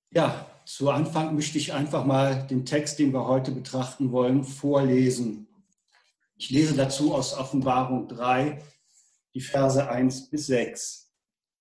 Ja, zu Anfang möchte ich einfach mal den Text, den wir heute betrachten wollen, vorlesen. Ich lese dazu aus Offenbarung 3, die Verse 1 bis 6.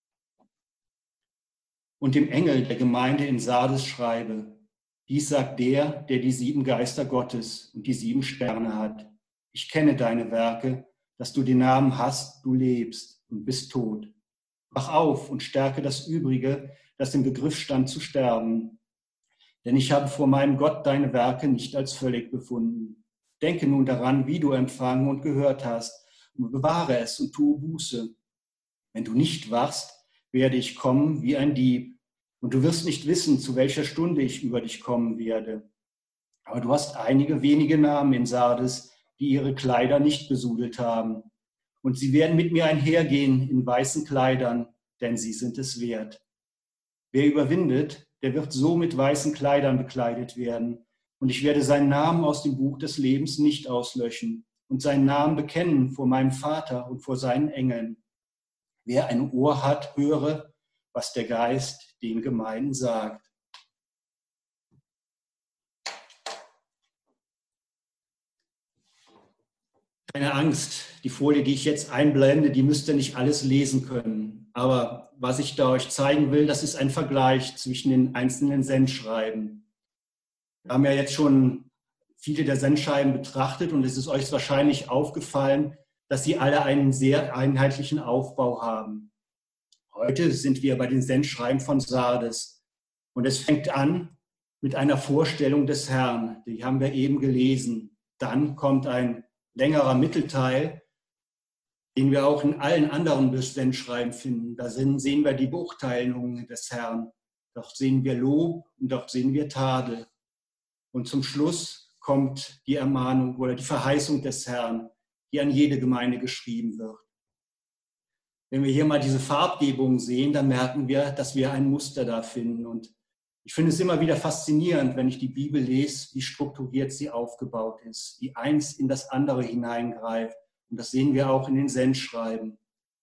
Und dem Engel der Gemeinde in Sardes schreibe: Dies sagt der die 7 Geister Gottes und die 7 Sterne hat. Ich kenne deine Werke, dass du den Namen hast, du lebst und bist tot. Wach auf und stärke das Übrige, das im Begriff stand zu sterben. Denn ich habe vor meinem Gott deine Werke nicht als völlig befunden. Denke nun daran, wie du empfangen und gehört hast, und bewahre es und tue Buße. Wenn du nicht wachst, werde ich kommen wie ein Dieb, und du wirst nicht wissen, zu welcher Stunde ich über dich kommen werde. Aber du hast einige wenige Namen in Sardes, die ihre Kleider nicht besudelt haben. Und sie werden mit mir einhergehen in weißen Kleidern, denn sie sind es wert. Wer überwindet, der wird so mit weißen Kleidern bekleidet werden. Und ich werde seinen Namen aus dem Buch des Lebens nicht auslöschen und seinen Namen bekennen vor meinem Vater und vor seinen Engeln. Wer ein Ohr hat, höre, was der Geist den Gemeinden sagt. Keine Angst, die Folie, die ich jetzt einblende, die müsst ihr nicht alles lesen können. Aber was ich da euch zeigen will, das ist ein Vergleich zwischen den einzelnen Sendschreiben. Wir haben ja jetzt schon viele der Sendschreiben betrachtet und es ist euch wahrscheinlich aufgefallen, dass sie alle einen sehr einheitlichen Aufbau haben. Heute sind wir bei den Sendschreiben von Sardes und es fängt an mit einer Vorstellung des Herrn, die haben wir eben gelesen. Dann kommt ein längerer Mittelteil, den wir auch in allen anderen Sendschreiben finden. Da sehen wir die Beurteilungen des Herrn. Dort sehen wir Lob und dort sehen wir Tadel. Und zum Schluss kommt die Ermahnung oder die Verheißung des Herrn, die an jede Gemeinde geschrieben wird. Wenn wir hier mal diese Farbgebung sehen, dann merken wir, dass wir ein Muster da finden. Und ich finde es immer wieder faszinierend, wenn ich die Bibel lese, wie strukturiert sie aufgebaut ist, wie eins in das andere hineingreift. Und das sehen wir auch in den Sendschreiben.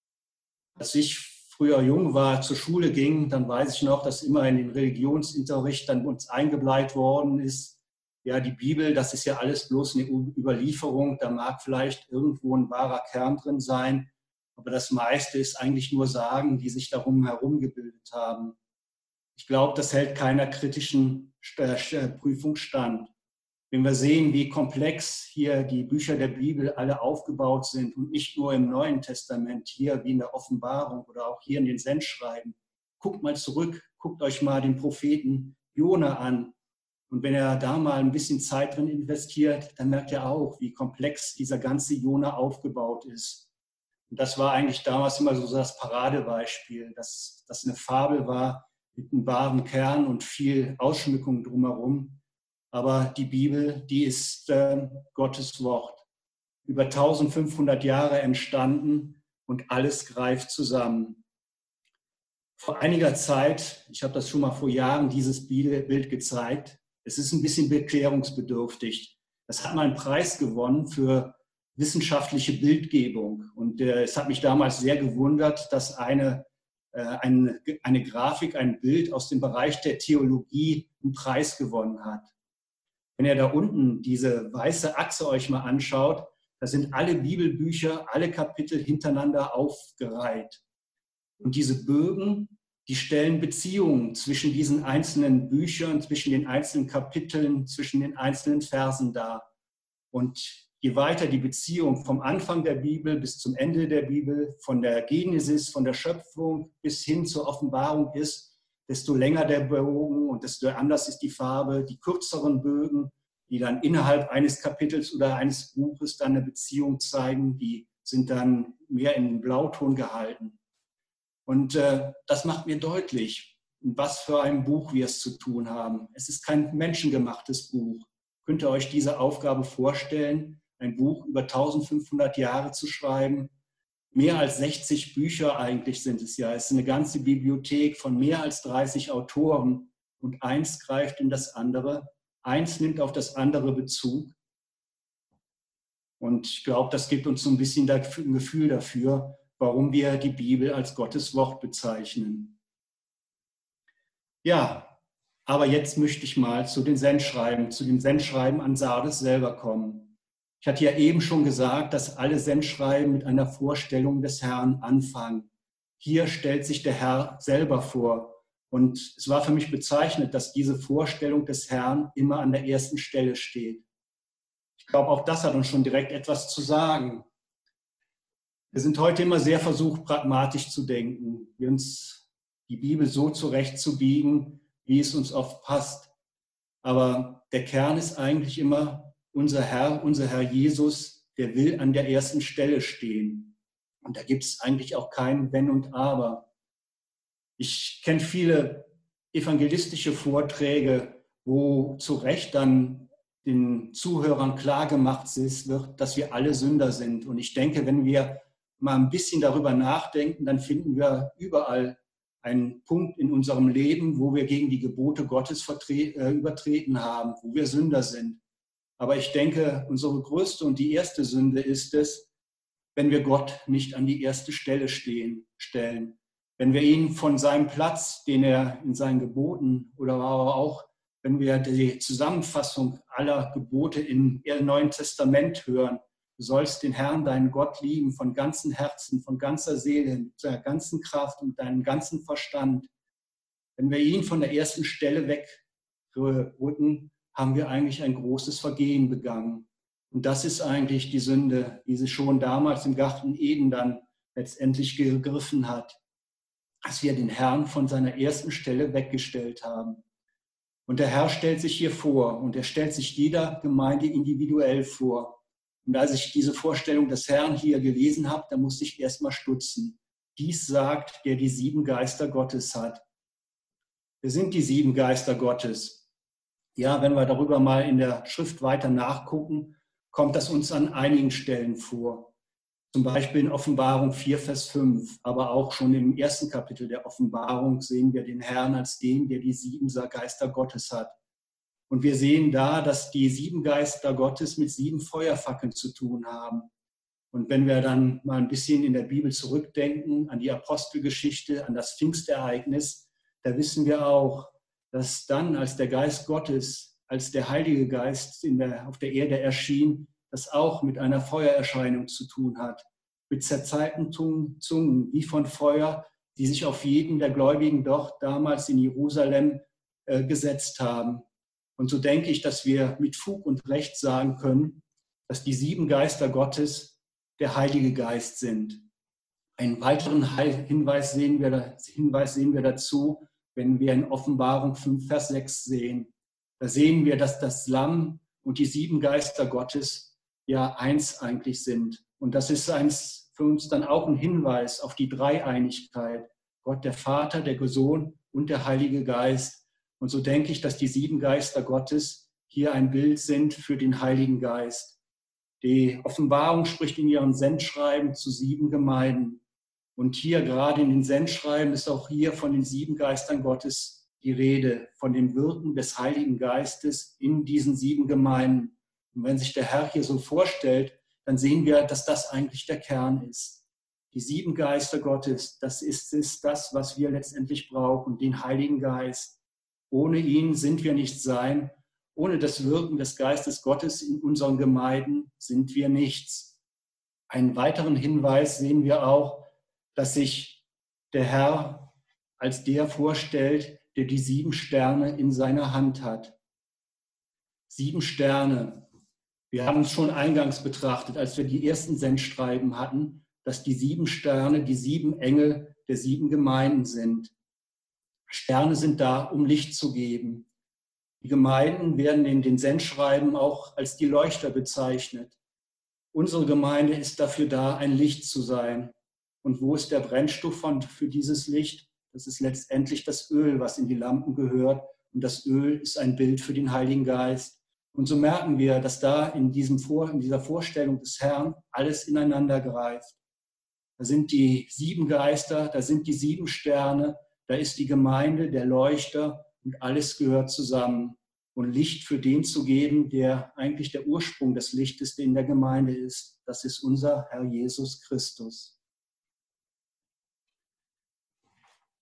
Als ich früher jung war, zur Schule ging, dann weiß ich noch, dass immer in den Religionsunterricht dann uns eingebläut worden ist, ja, die Bibel, das ist ja alles bloß eine Überlieferung, da mag vielleicht irgendwo ein wahrer Kern drin sein, aber das meiste ist eigentlich nur Sagen, die sich darum herum gebildet haben. Ich glaube, das hält keiner kritischen Prüfung stand. Wenn wir sehen, wie komplex hier die Bücher der Bibel alle aufgebaut sind und nicht nur im Neuen Testament, hier wie in der Offenbarung oder auch hier in den Sendschreiben. Guckt mal zurück, guckt euch mal den Propheten Jona an. Und wenn er da mal ein bisschen Zeit drin investiert, dann merkt er auch, wie komplex dieser ganze Jona aufgebaut ist. Und das war eigentlich damals immer so das Paradebeispiel, dass das eine Fabel war mit einem wahren Kern und viel Ausschmückung drumherum. Aber die Bibel, die ist Gottes Wort. Über 1500 Jahre entstanden und alles greift zusammen. Vor einiger Zeit, ich habe das schon mal vor Jahren, dieses Bild gezeigt, es ist ein bisschen beklärungsbedürftig. Das hat mal einen Preis gewonnen für wissenschaftliche Bildgebung. Und es hat mich damals sehr gewundert, dass eine Grafik, ein Bild aus dem Bereich der Theologie einen Preis gewonnen hat. Wenn ihr da unten diese weiße Achse euch mal anschaut, da sind alle Bibelbücher, alle Kapitel hintereinander aufgereiht. Und diese Bögen, die stellen Beziehungen zwischen diesen einzelnen Büchern, zwischen den einzelnen Kapiteln, zwischen den einzelnen Versen dar. Und je weiter die Beziehung vom Anfang der Bibel bis zum Ende der Bibel, von der Genesis, von der Schöpfung bis hin zur Offenbarung ist, desto länger der Bogen und desto anders ist die Farbe. Die kürzeren Bögen, die dann innerhalb eines Kapitels oder eines Buches dann eine Beziehung zeigen, die sind dann mehr in den Blauton gehalten. Und das macht mir deutlich, was für ein Buch wir es zu tun haben. Es ist kein menschengemachtes Buch. Könnt ihr euch diese Aufgabe vorstellen, ein Buch über 1500 Jahre zu schreiben? Mehr als 60 Bücher eigentlich sind es ja. Es ist eine ganze Bibliothek von mehr als 30 Autoren und eins greift in das andere. Eins nimmt auf das andere Bezug. Und ich glaube, das gibt uns so ein bisschen ein Gefühl dafür, warum wir die Bibel als Gottes Wort bezeichnen. Ja, Aber jetzt möchte ich mal zu dem Sendschreiben an Sardes selber kommen. Ich hatte ja eben schon gesagt, dass alle Sendschreiben mit einer Vorstellung des Herrn anfangen. Hier stellt sich der Herr selber vor. Und es war für mich bezeichnend, dass diese Vorstellung des Herrn immer an der ersten Stelle steht. Ich glaube, auch das hat uns schon direkt etwas zu sagen. Wir sind heute immer sehr versucht, pragmatisch zu denken, uns die Bibel so zurechtzubiegen, wie es uns oft passt. Aber der Kern ist eigentlich immer unser Herr Jesus, der will an der ersten Stelle stehen. Und da gibt es eigentlich auch kein Wenn und Aber. Ich kenne viele evangelistische Vorträge, wo zu Recht dann den Zuhörern klargemacht wird, dass wir alle Sünder sind. Und ich denke, wenn wir mal ein bisschen darüber nachdenken, dann finden wir überall einen Punkt in unserem Leben, wo wir gegen die Gebote Gottes übertreten haben, wo wir Sünder sind. Aber ich denke, unsere größte und die erste Sünde ist es, wenn wir Gott nicht an die erste Stelle stellen. Wenn wir ihn von seinem Platz, den er in seinen Geboten oder aber auch, wenn wir die Zusammenfassung aller Gebote im Neuen Testament hören, du sollst den Herrn, deinen Gott lieben von ganzem Herzen, von ganzer Seele, mit deiner ganzen Kraft und deinem ganzen Verstand. Wenn wir ihn von der ersten Stelle wegrücken, haben wir eigentlich ein großes Vergehen begangen. Und das ist eigentlich die Sünde, die sie schon damals im Garten Eden dann letztendlich gegriffen hat, dass wir den Herrn von seiner ersten Stelle weggestellt haben. Und der Herr stellt sich hier vor und er stellt sich jeder Gemeinde individuell vor. Und als ich diese Vorstellung des Herrn hier gelesen habe, da musste ich erst mal stutzen. Dies sagt, der die 7 Geister Gottes hat. Wir sind die 7 Geister Gottes. Ja, wenn wir darüber mal in der Schrift weiter nachgucken, kommt das uns an einigen Stellen vor. Zum Beispiel in Offenbarung 4, Vers 5, aber auch schon im ersten Kapitel der Offenbarung sehen wir den Herrn als den, der die 7 Geister Gottes hat. Und wir sehen da, dass die 7 Geister Gottes mit 7 Feuerfackeln zu tun haben. Und wenn wir dann mal ein bisschen in der Bibel zurückdenken, an die Apostelgeschichte, an das Pfingstereignis, da wissen wir auch, dass dann, als der Geist Gottes, als der Heilige Geist auf der Erde erschien, das auch mit einer Feuererscheinung zu tun hat. Mit zerzahlten Zungen, wie von Feuer, die sich auf jeden der Gläubigen dort damals in Jerusalem gesetzt haben. Und so denke ich, dass wir mit Fug und Recht sagen können, dass die 7 Geister Gottes der Heilige Geist sind. Einen weiteren Hinweis sehen wir dazu, wenn wir in Offenbarung 5, Vers 6 sehen. Da sehen wir, dass das Lamm und die 7 Geister Gottes ja eins eigentlich sind. Und das ist für uns dann auch ein Hinweis auf die Dreieinigkeit. Gott, der Vater, der Sohn und der Heilige Geist. Und so denke ich, dass die 7 Geister Gottes hier ein Bild sind für den Heiligen Geist. Die Offenbarung spricht in ihren Sendschreiben zu 7 Gemeinden. Und hier gerade in den Sendschreiben ist auch hier von den 7 Geistern Gottes die Rede, von dem Wirken des Heiligen Geistes in diesen 7 Gemeinden. Und wenn sich der Herr hier so vorstellt, dann sehen wir, dass das eigentlich der Kern ist. Die 7 Geister Gottes, das ist das, was wir letztendlich brauchen, den Heiligen Geist. Ohne ihn sind wir nicht sein. Ohne das Wirken des Geistes Gottes in unseren Gemeinden sind wir nichts. Einen weiteren Hinweis sehen wir auch, dass sich der Herr als der vorstellt, der die 7 Sterne in seiner Hand hat. 7 Sterne. Wir haben es schon eingangs betrachtet, als wir die ersten Sendschreiben hatten, dass die 7 Sterne die 7 Engel der 7 Gemeinden sind. Sterne sind da, um Licht zu geben. Die Gemeinden werden in den Sendschreiben auch als die Leuchter bezeichnet. Unsere Gemeinde ist dafür da, ein Licht zu sein. Und wo ist der Brennstoff für dieses Licht? Das ist letztendlich das Öl, was in die Lampen gehört. Und das Öl ist ein Bild für den Heiligen Geist. Und so merken wir, dass da in dieser Vorstellung des Herrn alles ineinander greift. Da sind die 7 Geister, da sind die 7 Sterne, da ist die Gemeinde, der Leuchter und alles gehört zusammen. Und Licht für den zu geben, der eigentlich der Ursprung des Lichtes in der Gemeinde ist, das ist unser Herr Jesus Christus.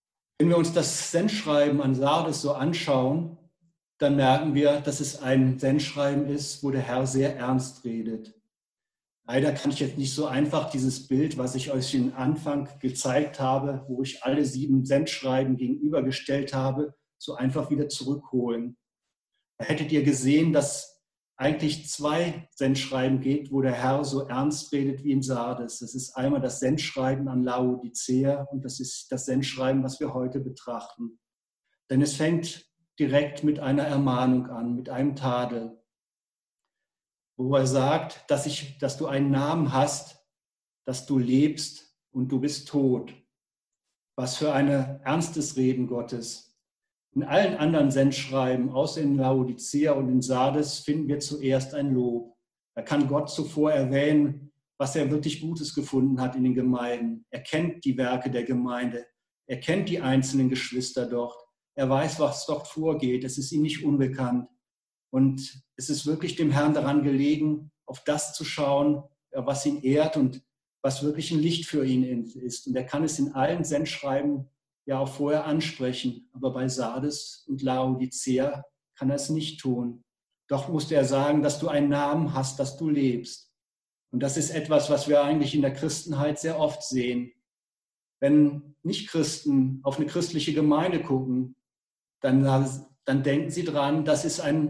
Wenn wir uns das Sendschreiben an Sardes so anschauen, dann merken wir, dass es ein Sendschreiben ist, wo der Herr sehr ernst redet. Leider kann ich jetzt nicht so einfach dieses Bild, was ich euch am Anfang gezeigt habe, wo ich alle 7 Sendschreiben gegenübergestellt habe, so einfach wieder zurückholen. Da hättet ihr gesehen, dass eigentlich 2 Sendschreiben geht, wo der Herr so ernst redet wie in Sardes. Das ist einmal das Sendschreiben an Laodicea und das ist das Sendschreiben, was wir heute betrachten. Denn es fängt direkt mit einer Ermahnung an, mit einem Tadel, wo er sagt, dass du einen Namen hast, dass du lebst und du bist tot. Was für ein ernstes Reden Gottes. In allen anderen Sendschreiben, außer in Laodicea und in Sardes, finden wir zuerst ein Lob. Da kann Gott zuvor erwähnen, was er wirklich Gutes gefunden hat in den Gemeinden. Er kennt die Werke der Gemeinde. Er kennt die einzelnen Geschwister dort. Er weiß, was dort vorgeht. Es ist ihm nicht unbekannt. Und es ist wirklich dem Herrn daran gelegen, auf das zu schauen, was ihn ehrt und was wirklich ein Licht für ihn ist. Und er kann es in allen Sendschreiben ja auch vorher ansprechen. Aber bei Sardes und Laodicea kann er es nicht tun. Doch musste er sagen, dass du einen Namen hast, dass du lebst. Und das ist etwas, was wir eigentlich in der Christenheit sehr oft sehen. Wenn Nichtchristen auf eine christliche Gemeinde gucken, dann denken sie dran, dass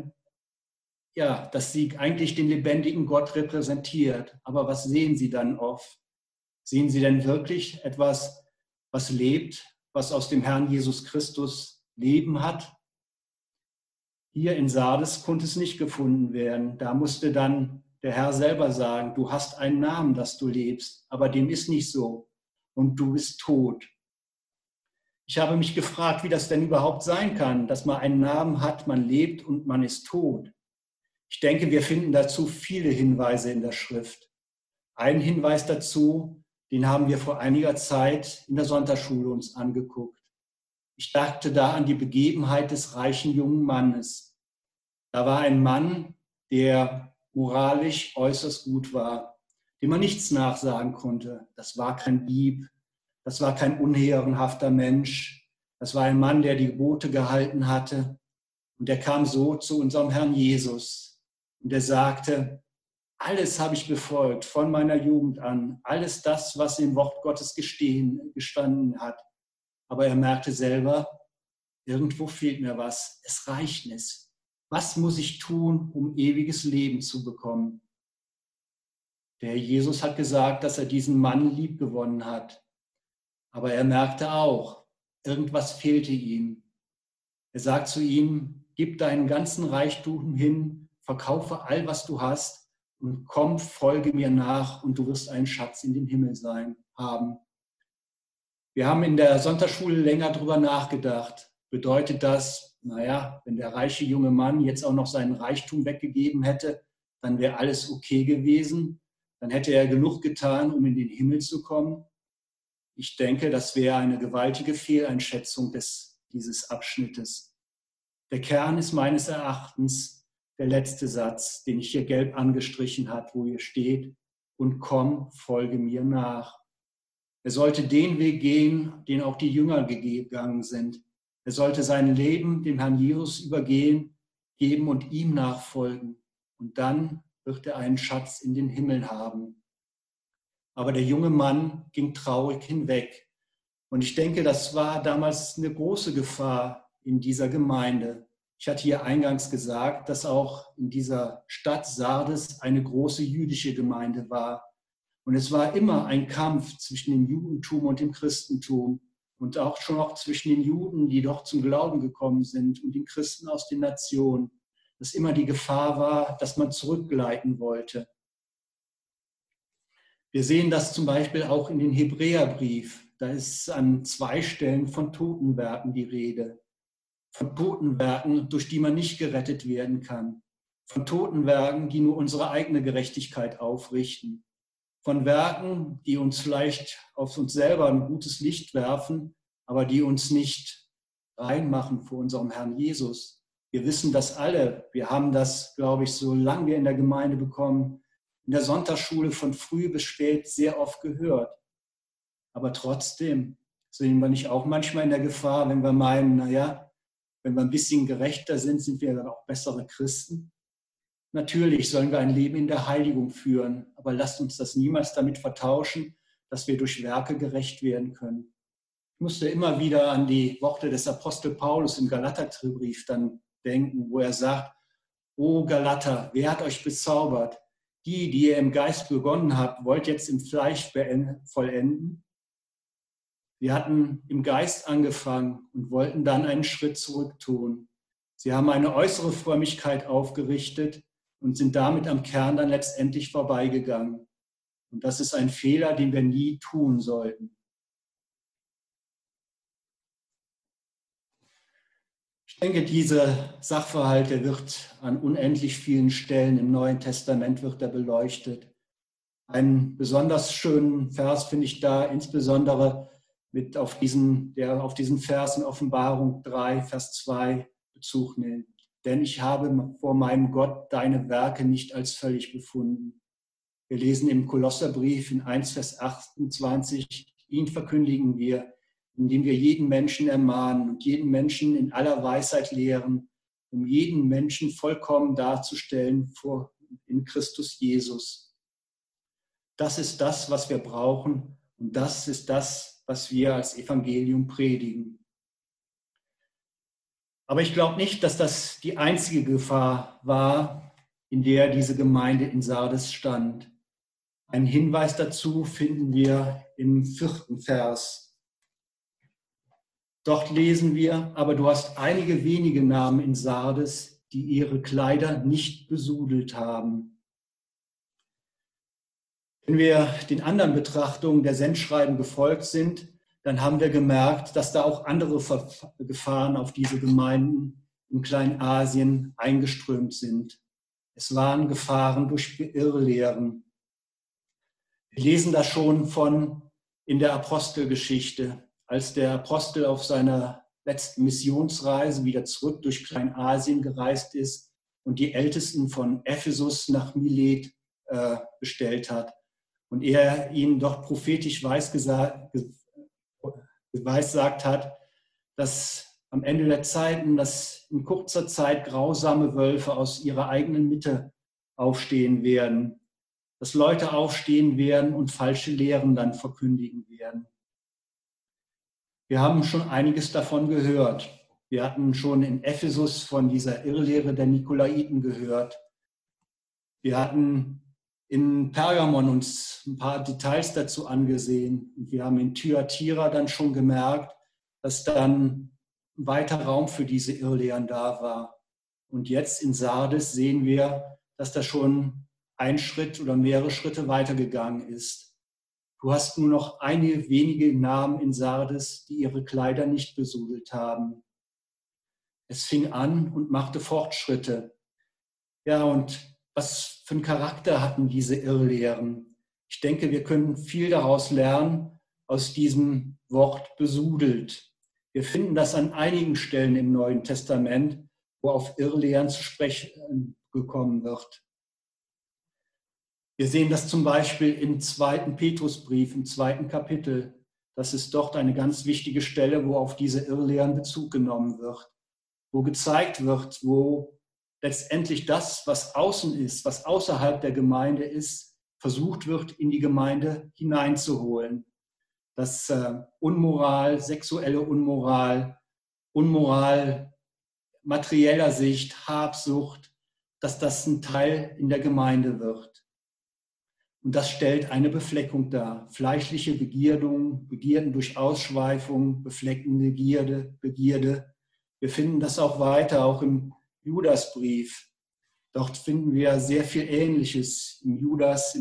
sie eigentlich den lebendigen Gott repräsentiert. Aber was sehen sie dann oft? Sehen sie denn wirklich etwas, was lebt, was aus dem Herrn Jesus Christus Leben hat? Hier in Sardes konnte es nicht gefunden werden. Da musste dann der Herr selber sagen, du hast einen Namen, dass du lebst, aber dem ist nicht so und du bist tot. Ich habe mich gefragt, wie das denn überhaupt sein kann, dass man einen Namen hat, man lebt und man ist tot. Ich denke, wir finden dazu viele Hinweise in der Schrift. Ein Hinweis dazu, den haben wir vor einiger Zeit in der Sonntagsschule uns angeguckt. Ich dachte da an die Begebenheit des reichen jungen Mannes. Da war ein Mann, der moralisch äußerst gut war, dem man nichts nachsagen konnte. Das war kein Dieb, das war kein unehrenhafter Mensch. Das war ein Mann, der die Gebote gehalten hatte. Und der kam so zu unserem Herrn Jesus. Und er sagte, alles habe ich befolgt von meiner Jugend an. Alles das, was im Wort Gottes gestanden hat. Aber er merkte selber, irgendwo fehlt mir was. Es reicht nicht. Was muss ich tun, um ewiges Leben zu bekommen? Der Herr Jesus hat gesagt, dass er diesen Mann liebgewonnen hat. Aber er merkte auch, irgendwas fehlte ihm. Er sagt zu ihm, gib deinen ganzen Reichtum hin, verkaufe all, was du hast und komm, folge mir nach und du wirst einen Schatz in den Himmel haben. Wir haben in der Sonntagsschule länger darüber nachgedacht. Bedeutet das, wenn der reiche junge Mann jetzt auch noch seinen Reichtum weggegeben hätte, dann wäre alles okay gewesen. Dann hätte er genug getan, um in den Himmel zu kommen. Ich denke, das wäre eine gewaltige Fehleinschätzung dieses Abschnittes. Der Kern ist meines Erachtens der letzte Satz, den ich hier gelb angestrichen habe, wo hier steht, und komm, folge mir nach. Er sollte den Weg gehen, den auch die Jünger gegangen sind. Er sollte sein Leben dem Herrn Jesus geben und ihm nachfolgen. Und dann wird er einen Schatz in den Himmel haben. Aber der junge Mann ging traurig hinweg. Und ich denke, das war damals eine große Gefahr in dieser Gemeinde. Ich hatte hier eingangs gesagt, dass auch in dieser Stadt Sardes eine große jüdische Gemeinde war. Und es war immer ein Kampf zwischen dem Judentum und dem Christentum und auch zwischen den Juden, die doch zum Glauben gekommen sind, und den Christen aus den Nationen. Dass immer die Gefahr war, dass man zurückgleiten wollte. Wir sehen das zum Beispiel auch in den Hebräerbrief. Da ist an 2 Stellen von Totenwerken die Rede. Von Totenwerken, durch die man nicht gerettet werden kann. Von Totenwerken, die nur unsere eigene Gerechtigkeit aufrichten. Von Werken, die uns vielleicht auf uns selber ein gutes Licht werfen, aber die uns nicht reinmachen vor unserem Herrn Jesus. Wir wissen das alle. Wir haben das, glaube ich, solange wir in der Gemeinde bekommen, in der Sonntagsschule von früh bis spät sehr oft gehört. Aber trotzdem, Sind wir nicht auch manchmal in der Gefahr, wenn wir meinen, naja, wenn wir ein bisschen gerechter sind, sind wir dann auch bessere Christen? Natürlich sollen wir ein Leben in der Heiligung führen, aber lasst uns das niemals damit vertauschen, dass wir durch Werke gerecht werden können. Ich musste immer wieder an die Worte des Apostel Paulus im Galaterbrief dann denken, wo er sagt, O Galater, wer hat euch bezaubert? Die ihr im Geist begonnen habt, wollt jetzt im Fleisch vollenden? Wir hatten im Geist angefangen und wollten dann einen Schritt zurück tun. Sie haben eine äußere Frömmigkeit aufgerichtet und sind damit am Kern dann letztendlich vorbeigegangen. Und das ist ein Fehler, den wir nie tun sollten. Ich denke, dieser Sachverhalt, der wird an unendlich vielen Stellen im Neuen Testament wird er beleuchtet. Einen besonders schönen Vers finde ich da, insbesondere der auf diesen Vers in Offenbarung 3, Vers 2 Bezug nimmt. Denn ich habe vor meinem Gott deine Werke nicht als völlig befunden. Wir lesen im Kolosserbrief in 1, Vers 28, ihn verkündigen wir, indem wir jeden Menschen ermahnen und jeden Menschen in aller Weisheit lehren, um jeden Menschen vollkommen darzustellen in Christus Jesus. Das ist das, was wir brauchen und das ist das, was wir als Evangelium predigen. Aber ich glaube nicht, dass das die einzige Gefahr war, in der diese Gemeinde in Sardes stand. Einen Hinweis dazu finden wir im 4. Vers. Dort lesen wir, aber du hast einige wenige Namen in Sardes, die ihre Kleider nicht besudelt haben. Wenn wir den anderen Betrachtungen der Sendschreiben gefolgt sind, dann haben wir gemerkt, dass da auch andere Gefahren auf diese Gemeinden in Kleinasien eingeströmt sind. Es waren Gefahren durch Irrlehren. Wir lesen das schon in der Apostelgeschichte, als der Apostel auf seiner letzten Missionsreise wieder zurück durch Kleinasien gereist ist und die Ältesten von Ephesus nach Milet bestellt hat. Und er ihnen doch prophetisch weissagt hat, dass am Ende der Zeiten, dass in kurzer Zeit grausame Wölfe aus ihrer eigenen Mitte aufstehen werden, dass Leute aufstehen werden und falsche Lehren dann verkündigen werden. Wir haben schon einiges davon gehört. Wir hatten schon in Ephesus von dieser Irrlehre der Nikolaiten gehört. Wir hatten in Pergamon uns ein paar Details dazu angesehen. Und wir haben in Thyatira dann schon gemerkt, dass dann ein weiter Raum für diese Irrlehren da war. Und jetzt in Sardes sehen wir, dass da schon ein Schritt oder mehrere Schritte weitergegangen ist. Du hast nur noch einige wenige Namen in Sardes, die ihre Kleider nicht besudelt haben. Es fing an und machte Fortschritte. Ja, und was für einen Charakter hatten diese Irrlehren? Ich denke, wir können viel daraus lernen, aus diesem Wort besudelt. Wir finden das an einigen Stellen im Neuen Testament, wo auf Irrlehren zu sprechen gekommen wird. Wir sehen das zum Beispiel im 2. Petrusbrief, im 2. Kapitel. Das ist dort eine ganz wichtige Stelle, wo auf diese Irrlehren Bezug genommen wird, wo gezeigt wird, wo letztendlich das, was außen ist, was außerhalb der Gemeinde ist, versucht wird, in die Gemeinde hineinzuholen. Dass Unmoral, sexuelle Unmoral, Unmoral materieller Sicht, Habsucht, dass das ein Teil in der Gemeinde wird. Und das stellt eine Befleckung dar. Fleischliche Begierden durch Ausschweifung, befleckende Begierde. Wir finden das auch weiter, auch im Judasbrief. Dort finden wir sehr viel Ähnliches im Judas,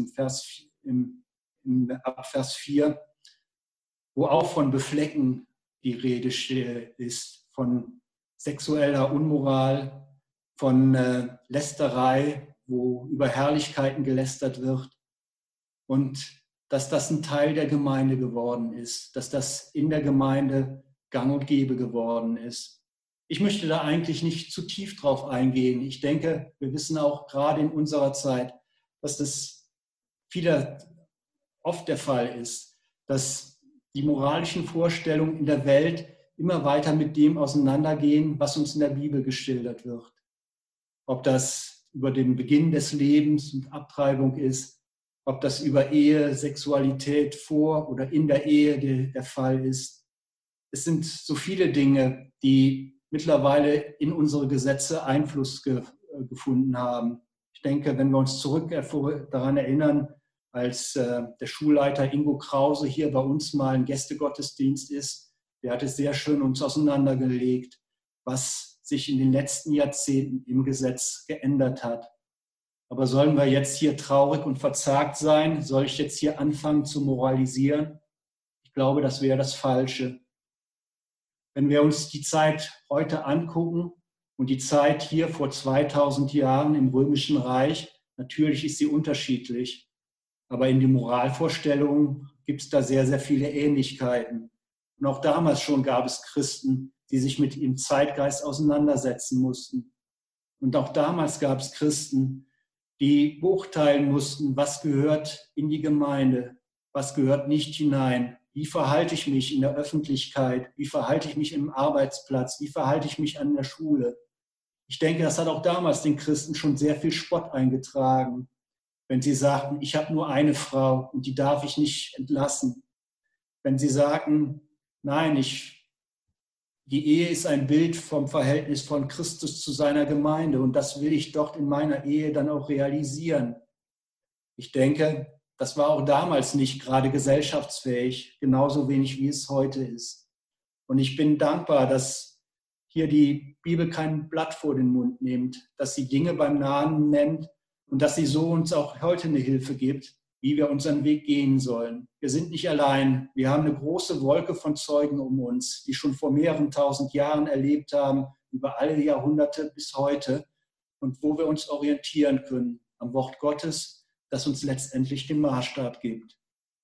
ab Vers 4, wo auch von Beflecken die Rede ist, von sexueller Unmoral, von Lästerei, wo über Herrlichkeiten gelästert wird. Und dass das ein Teil der Gemeinde geworden ist, dass das in der Gemeinde gang und gäbe geworden ist. Ich möchte da eigentlich nicht zu tief drauf eingehen. Ich denke, wir wissen auch gerade in unserer Zeit, dass das oft der Fall ist, dass die moralischen Vorstellungen in der Welt immer weiter mit dem auseinandergehen, was uns in der Bibel geschildert wird. Ob das über den Beginn des Lebens und Abtreibung ist, ob das über Ehe, Sexualität vor oder in der Ehe der Fall ist. Es sind so viele Dinge, die mittlerweile in unsere Gesetze Einfluss gefunden haben. Ich denke, wenn wir uns zurück daran erinnern, als der Schulleiter Ingo Krause hier bei uns mal ein Gästegottesdienst ist, der hat es sehr schön uns auseinandergelegt, was sich in den letzten Jahrzehnten im Gesetz geändert hat. Aber sollen wir jetzt hier traurig und verzagt sein? Soll ich jetzt hier anfangen zu moralisieren? Ich glaube, das wäre das Falsche. Wenn wir uns die Zeit heute angucken und die Zeit hier vor 2000 Jahren im Römischen Reich, natürlich ist sie unterschiedlich, aber in den Moralvorstellungen gibt es da sehr, sehr viele Ähnlichkeiten. Und auch damals schon gab es Christen, die sich mit dem Zeitgeist auseinandersetzen mussten. Und auch damals gab es Christen, die beurteilen mussten, was gehört in die Gemeinde, was gehört nicht hinein. Wie verhalte ich mich in der Öffentlichkeit? Wie verhalte ich mich im Arbeitsplatz? Wie verhalte ich mich an der Schule? Ich denke, das hat auch damals den Christen schon sehr viel Spott eingetragen, wenn sie sagten, ich habe nur eine Frau und die darf ich nicht entlassen. Wenn sie sagten, nein, die Ehe ist ein Bild vom Verhältnis von Christus zu seiner Gemeinde und das will ich dort in meiner Ehe dann auch realisieren. Ich denke, das war auch damals nicht gerade gesellschaftsfähig, genauso wenig wie es heute ist. Und ich bin dankbar, dass hier die Bibel kein Blatt vor den Mund nimmt, dass sie Dinge beim Namen nennt und dass sie so uns auch heute eine Hilfe gibt, wie wir unseren Weg gehen sollen. Wir sind nicht allein. Wir haben eine große Wolke von Zeugen um uns, die schon vor mehreren tausend Jahren erlebt haben, über alle Jahrhunderte bis heute und wo wir uns orientieren können am Wort Gottes, das uns letztendlich den Maßstab gibt.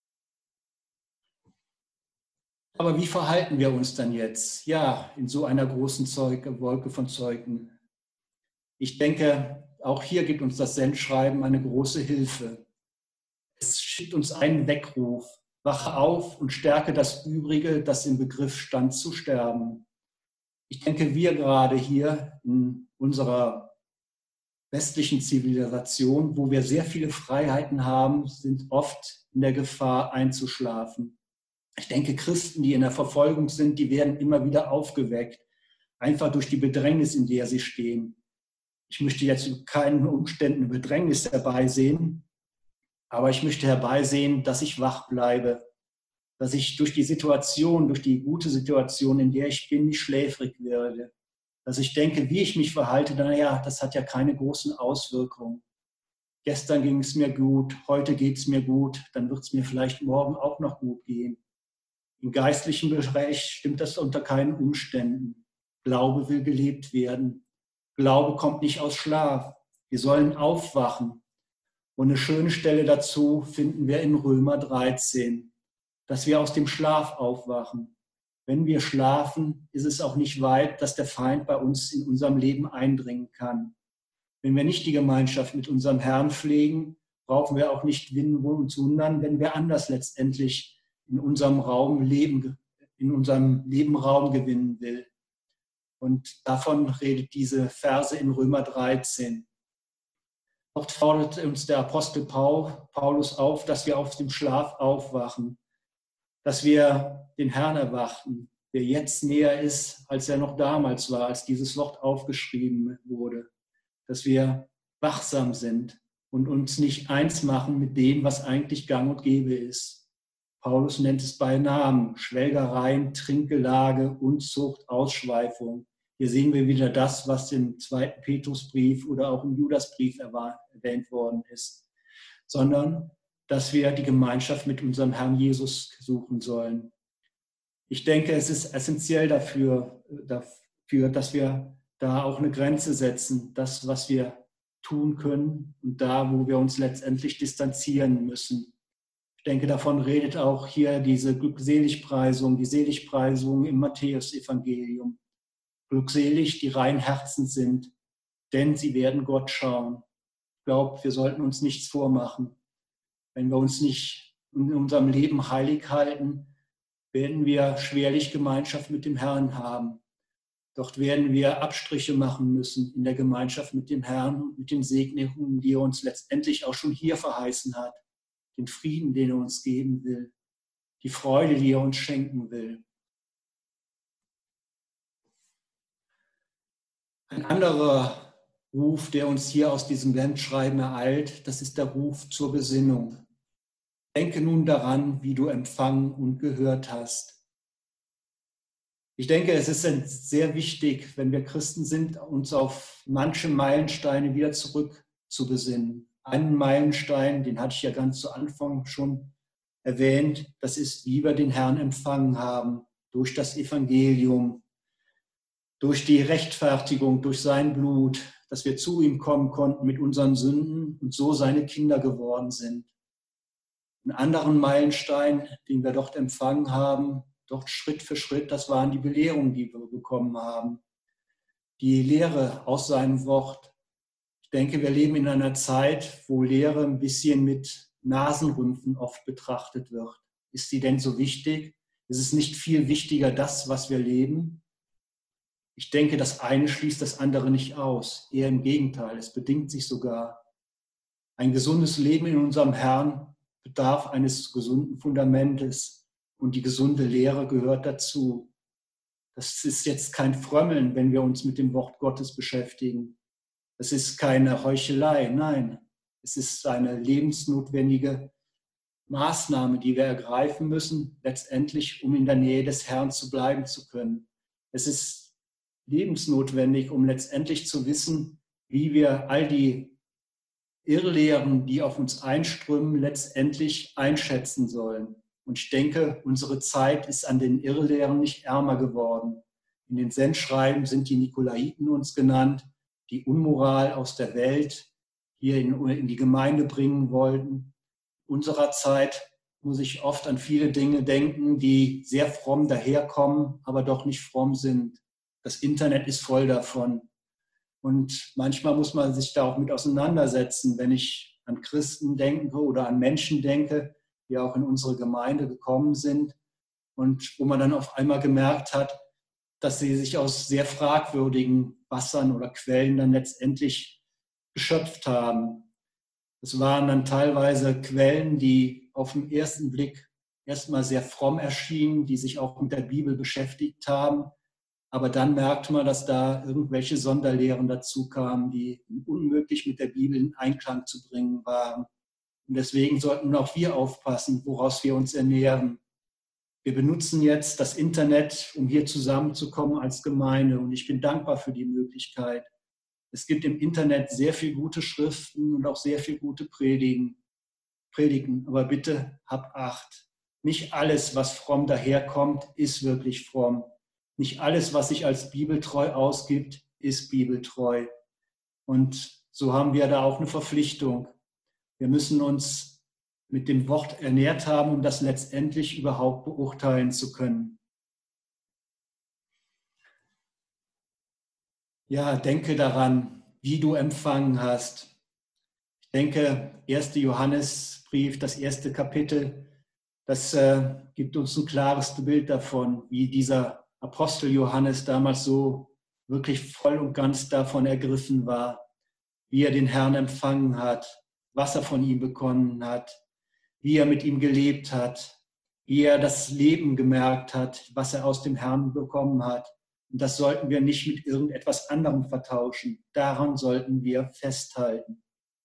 Aber wie verhalten wir uns dann jetzt? Ja, in so einer großen Wolke von Zeugen. Ich denke, auch hier gibt uns das Sendschreiben eine große Hilfe. Es schickt uns einen Weckruf. Wache auf und stärke das Übrige, das im Begriff stand zu sterben. Ich denke, wir gerade hier in unserer westlichen Zivilisation, wo wir sehr viele Freiheiten haben, sind oft in der Gefahr einzuschlafen. Ich denke, Christen, die in der Verfolgung sind, die werden immer wieder aufgeweckt, einfach durch die Bedrängnis, in der sie stehen. Ich möchte jetzt in keinen Umständen eine Bedrängnis herbeisehen, aber ich möchte herbeisehen, dass ich wach bleibe, dass ich durch die Situation, durch die gute Situation, in der ich bin, nicht schläfrig werde. Dass ich denke, wie ich mich verhalte, naja, das hat ja keine großen Auswirkungen. Gestern ging es mir gut, heute geht es mir gut, dann wird es mir vielleicht morgen auch noch gut gehen. Im geistlichen Bereich stimmt das unter keinen Umständen. Glaube will gelebt werden. Glaube kommt nicht aus Schlaf. Wir sollen aufwachen. Und eine schöne Stelle dazu finden wir in Römer 13, dass wir aus dem Schlaf aufwachen. Wenn wir schlafen, ist es auch nicht weit, dass der Feind bei uns in unserem Leben eindringen kann. Wenn wir nicht die Gemeinschaft mit unserem Herrn pflegen, brauchen wir auch nicht uns wundern, wenn wir anders letztendlich in unserem Nebenraum gewinnen will. Und davon redet diese Verse in Römer 13. Dort fordert uns der Apostel Paulus auf, dass wir aus dem Schlaf aufwachen, dass wir den Herrn erwarten, der jetzt näher ist, als er noch damals war, als dieses Wort aufgeschrieben wurde. Dass wir wachsam sind und uns nicht eins machen mit dem, was eigentlich gang und gäbe ist. Paulus nennt es bei Namen: Schwelgereien, Trinkgelage, Unzucht, Ausschweifung. Hier sehen wir wieder das, was im 2. Petrusbrief oder auch im Judasbrief erwähnt worden ist. Sondern dass wir die Gemeinschaft mit unserem Herrn Jesus suchen sollen. Ich denke, es ist essentiell dafür, dass wir da auch eine Grenze setzen, das, was wir tun können und da, wo wir uns letztendlich distanzieren müssen. Ich denke, davon redet auch hier diese Glückseligpreisung, die Seligpreisung im Matthäusevangelium. Glückselig, die rein Herzen sind, denn sie werden Gott schauen. Ich glaube, wir sollten uns nichts vormachen. Wenn wir uns nicht in unserem Leben heilig halten, werden wir schwerlich Gemeinschaft mit dem Herrn haben. Dort werden wir Abstriche machen müssen in der Gemeinschaft mit dem Herrn und mit den Segnungen, die er uns letztendlich auch schon hier verheißen hat. Den Frieden, den er uns geben will. Die Freude, die er uns schenken will. Ein anderer Ruf, der uns hier aus diesem Sendschreiben ereilt, das ist der Ruf zur Besinnung. Denke nun daran, wie du empfangen und gehört hast. Ich denke, es ist sehr wichtig, wenn wir Christen sind, uns auf manche Meilensteine wieder zurück zu besinnen. Einen Meilenstein, den hatte ich ja ganz zu Anfang schon erwähnt, das ist, wie wir den Herrn empfangen haben, durch das Evangelium, durch die Rechtfertigung, durch sein Blut, dass wir zu ihm kommen konnten mit unseren Sünden und so seine Kinder geworden sind. Einen anderen Meilenstein, den wir dort empfangen haben, dort Schritt für Schritt, das waren die Belehrungen, die wir bekommen haben. Die Lehre aus seinem Wort. Ich denke, wir leben in einer Zeit, wo Lehre ein bisschen mit Nasenrümpfen oft betrachtet wird. Ist sie denn so wichtig? Ist es nicht viel wichtiger, das, was wir leben? Ich denke, das eine schließt das andere nicht aus. Eher im Gegenteil, es bedingt sich sogar. Ein gesundes Leben in unserem Herrn bedarf eines gesunden Fundamentes und die gesunde Lehre gehört dazu. Das ist jetzt kein Frömmeln, wenn wir uns mit dem Wort Gottes beschäftigen. Das ist keine Heuchelei, nein. Es ist eine lebensnotwendige Maßnahme, die wir ergreifen müssen, letztendlich, um in der Nähe des Herrn zu bleiben zu können. Es ist lebensnotwendig, um letztendlich zu wissen, wie wir all die Irrlehren, die auf uns einströmen, letztendlich einschätzen sollen. Und ich denke, unsere Zeit ist an den Irrlehren nicht ärmer geworden. In den Sendschreiben sind die Nikolaiten uns genannt, die Unmoral aus der Welt hier in die Gemeinde bringen wollten. Unserer Zeit muss ich oft an viele Dinge denken, die sehr fromm daherkommen, aber doch nicht fromm sind. Das Internet ist voll davon. Und manchmal muss man sich da auch mit auseinandersetzen, wenn ich an Christen denke oder an Menschen denke, die auch in unsere Gemeinde gekommen sind und wo man dann auf einmal gemerkt hat, dass sie sich aus sehr fragwürdigen Wassern oder Quellen dann letztendlich geschöpft haben. Es waren dann teilweise Quellen, die auf den ersten Blick erstmal sehr fromm erschienen, die sich auch mit der Bibel beschäftigt haben. Aber dann merkt man, dass da irgendwelche Sonderlehren dazu kamen, die unmöglich mit der Bibel in Einklang zu bringen waren. Und deswegen sollten auch wir aufpassen, woraus wir uns ernähren. Wir benutzen jetzt das Internet, um hier zusammenzukommen als Gemeinde. Und ich bin dankbar für die Möglichkeit. Es gibt im Internet sehr viele gute Schriften und auch sehr viele gute Predigen. Aber bitte hab Acht. Nicht alles, was fromm daherkommt, ist wirklich fromm. Nicht alles, was sich als bibeltreu ausgibt, ist bibeltreu. Und so haben wir da auch eine Verpflichtung. Wir müssen uns mit dem Wort ernährt haben, um das letztendlich überhaupt beurteilen zu können. Ja, denke daran, wie du empfangen hast. Ich denke, 1. Johannesbrief, das 1. Kapitel, das gibt uns ein klares Bild davon, wie dieser Apostel Johannes damals so wirklich voll und ganz davon ergriffen war, wie er den Herrn empfangen hat, was er von ihm bekommen hat, wie er mit ihm gelebt hat, wie er das Leben gemerkt hat, was er aus dem Herrn bekommen hat. Und das sollten wir nicht mit irgendetwas anderem vertauschen. Daran sollten wir festhalten.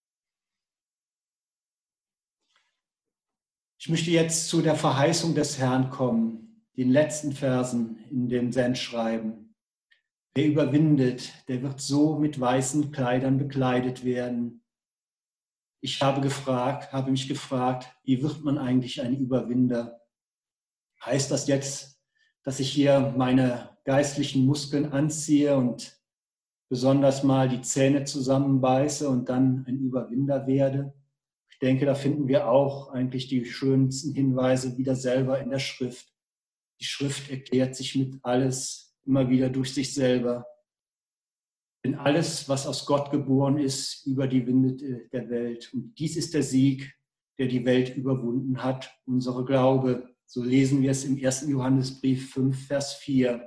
Ich möchte jetzt zu der Verheißung des Herrn kommen, den letzten Versen in dem Sendschreiben. Wer überwindet, der wird so mit weißen Kleidern bekleidet werden. Ich habe mich gefragt, wie wird man eigentlich ein Überwinder? Heißt das jetzt, dass ich hier meine geistlichen Muskeln anziehe und besonders mal die Zähne zusammenbeiße und dann ein Überwinder werde? Ich denke, da finden wir auch eigentlich die schönsten Hinweise wieder selber in der Schrift. Die Schrift erklärt sich mit alles immer wieder durch sich selber. Denn alles, was aus Gott geboren ist, überwindet der Welt. Und dies ist der Sieg, der die Welt überwunden hat, unsere Glaube, So lesen wir es im 1. Johannesbrief 5, Vers 4.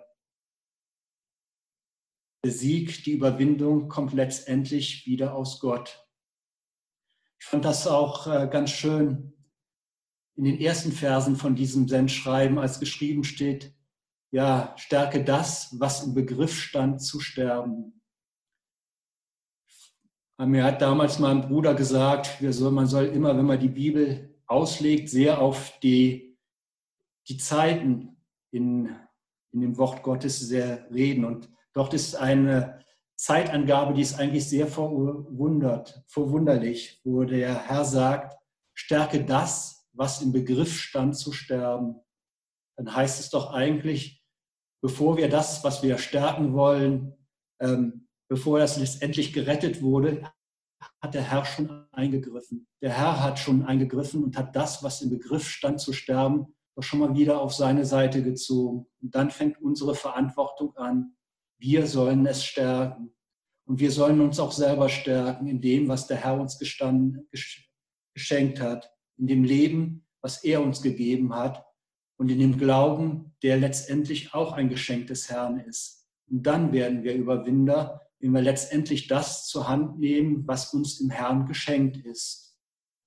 Der Sieg, die Überwindung kommt letztendlich wieder aus Gott. Ich fand das auch ganz schön in den ersten Versen von diesem Sendschreiben, als geschrieben steht, ja, stärke das, was im Begriff stand zu sterben. Mir hat damals mein Bruder gesagt, man soll immer, wenn man die Bibel auslegt, sehr auf die Zeiten in dem Wort Gottes sehr reden. Und dort ist eine Zeitangabe, die ist eigentlich sehr verwunderlich, wo der Herr sagt, stärke das, was im Begriff stand zu sterben. Dann heißt es doch eigentlich, bevor wir das, was wir stärken wollen, bevor das letztendlich gerettet wurde, hat der Herr schon eingegriffen. Der Herr hat schon eingegriffen und hat das, was im Begriff stand zu sterben, doch schon mal wieder auf seine Seite gezogen. Und dann fängt unsere Verantwortung an. Wir sollen es stärken. Und wir sollen uns auch selber stärken in dem, was der Herr uns geschenkt hat, in dem Leben, was er uns gegeben hat und in dem Glauben, der letztendlich auch ein Geschenk des Herrn ist. Und dann werden wir Überwinder, wenn wir letztendlich das zur Hand nehmen, was uns im Herrn geschenkt ist.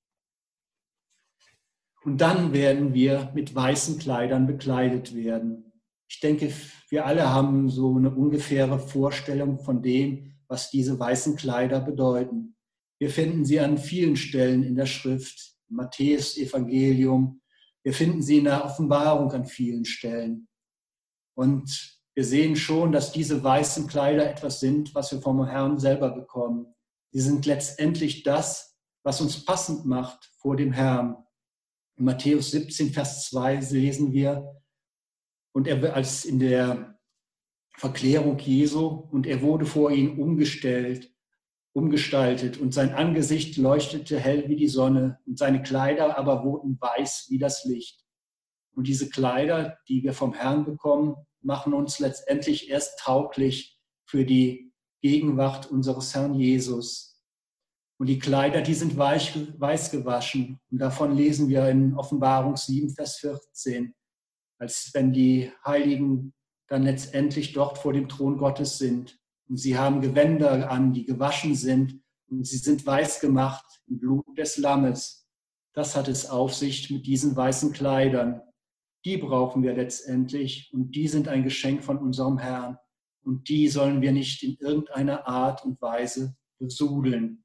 Und dann werden wir mit weißen Kleidern bekleidet werden. Ich denke, wir alle haben so eine ungefähre Vorstellung von dem, was diese weißen Kleider bedeuten. Wir finden sie an vielen Stellen in der Schrift, im Matthäus-Evangelium. Wir finden sie in der Offenbarung an vielen Stellen. Und wir sehen schon, dass diese weißen Kleider etwas sind, was wir vom Herrn selber bekommen. Sie sind letztendlich das, was uns passend macht vor dem Herrn. In Matthäus 17, Vers 2 lesen wir, und er als in der Verklärung Jesu, und er wurde vor ihn umgestaltet, und sein Angesicht leuchtete hell wie die Sonne, und seine Kleider aber wurden weiß wie das Licht. Und diese Kleider, die wir vom Herrn bekommen, machen uns letztendlich erst tauglich für die Gegenwart unseres Herrn Jesus. Und die Kleider, die sind weiß gewaschen. Und davon lesen wir in Offenbarung 7, Vers 14, als wenn die Heiligen dann letztendlich dort vor dem Thron Gottes sind. Und sie haben Gewänder an, die gewaschen sind. Und sie sind weiß gemacht im Blut des Lammes. Das hat es auf sich mit diesen weißen Kleidern. Die brauchen wir letztendlich. Und die sind ein Geschenk von unserem Herrn. Und die sollen wir nicht in irgendeiner Art und Weise besudeln.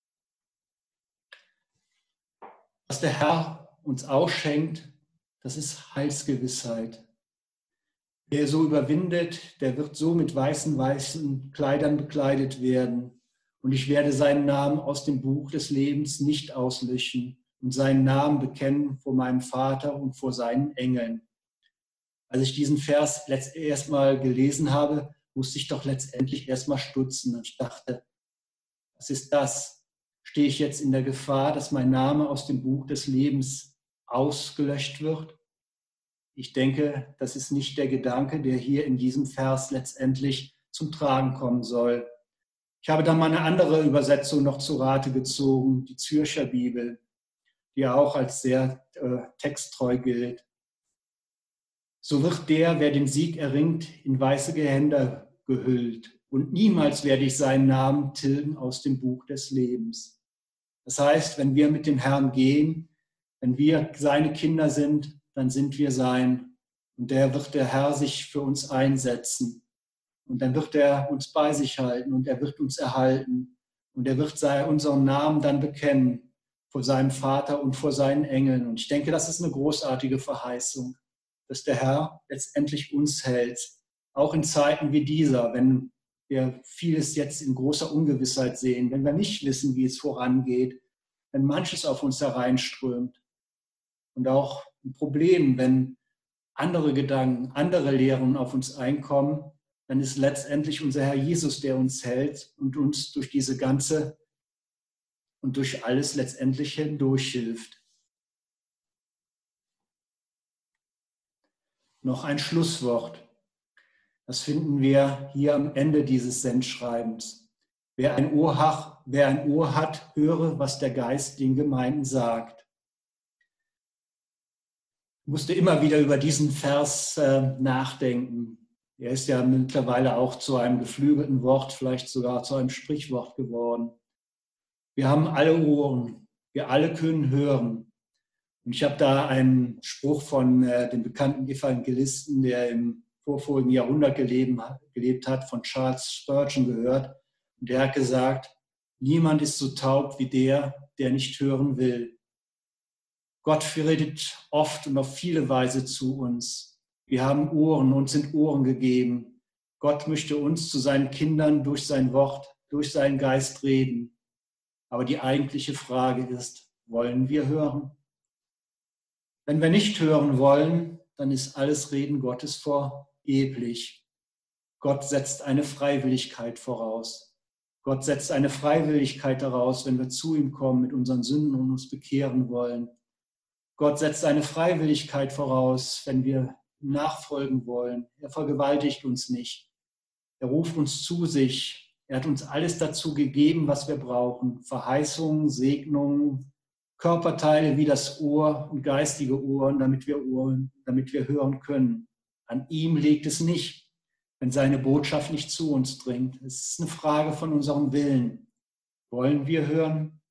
Was der Herr uns ausschenkt, das ist Heilsgewissheit. Wer so überwindet, der wird so mit weißen Kleidern bekleidet werden. Und ich werde seinen Namen aus dem Buch des Lebens nicht auslöschen und seinen Namen bekennen vor meinem Vater und vor seinen Engeln. Als ich diesen Vers erstmal gelesen habe, musste ich doch letztendlich erstmal stutzen. Und ich dachte, was ist das? Stehe ich jetzt in der Gefahr, dass mein Name aus dem Buch des Lebens ausgelöscht wird? Ich denke, das ist nicht der Gedanke, der hier in diesem Vers letztendlich zum Tragen kommen soll. Ich habe dann mal eine andere Übersetzung noch zu Rate gezogen, die Zürcher Bibel, die ja auch als sehr texttreu gilt. So wird der, wer den Sieg erringt, in weiße Gewänder gehüllt. Und niemals werde ich seinen Namen tilgen aus dem Buch des Lebens. Das heißt, wenn wir mit dem Herrn gehen, wenn wir seine Kinder sind, dann sind wir sein. Und der Herr sich für uns einsetzen. Und dann wird er uns bei sich halten und er wird uns erhalten. Und er wird unseren Namen dann bekennen vor seinem Vater und vor seinen Engeln. Und ich denke, das ist eine großartige Verheißung, dass der Herr letztendlich uns hält. Auch in Zeiten wie dieser, wenn wir vieles jetzt in großer Ungewissheit sehen, wenn wir nicht wissen, wie es vorangeht, wenn manches auf uns hereinströmt. Und auch ein Problem, wenn andere Gedanken, andere Lehren auf uns einkommen, dann ist letztendlich unser Herr Jesus, der uns hält und uns durch diese ganze und durch alles letztendlich hindurch hilft. Noch ein Schlusswort. Das finden wir hier am Ende dieses Sendschreibens. Wer ein Ohr hat, höre, was der Geist den Gemeinden sagt. Ich musste immer wieder über diesen Vers nachdenken. Er ist ja mittlerweile auch zu einem geflügelten Wort, vielleicht sogar zu einem Sprichwort geworden. Wir haben alle Ohren, wir alle können hören. Und ich habe da einen Spruch von dem bekannten Evangelisten, der im vorvorigen Jahrhundert gelebt hat, von Charles Spurgeon gehört. Und der hat gesagt, niemand ist so taub wie der nicht hören will. Gott redet oft und auf viele Weise zu uns. Wir haben Ohren, uns sind Ohren gegeben. Gott möchte uns zu seinen Kindern durch sein Wort, durch seinen Geist reden. Aber die eigentliche Frage ist, wollen wir hören? Wenn wir nicht hören wollen, dann ist alles Reden Gottes vergeblich. Gott setzt eine Freiwilligkeit voraus. Gott setzt eine Freiwilligkeit daraus, wenn wir zu ihm kommen mit unseren Sünden und uns bekehren wollen. Gott setzt eine Freiwilligkeit voraus, wenn wir nachfolgen wollen. Er vergewaltigt uns nicht. Er ruft uns zu sich. Er hat uns alles dazu gegeben, was wir brauchen. Verheißungen, Segnungen, Körperteile wie das Ohr und geistige Ohren, damit wir hören können. An ihm liegt es nicht, wenn seine Botschaft nicht zu uns dringt. Es ist eine Frage von unserem Willen. Wollen wir hören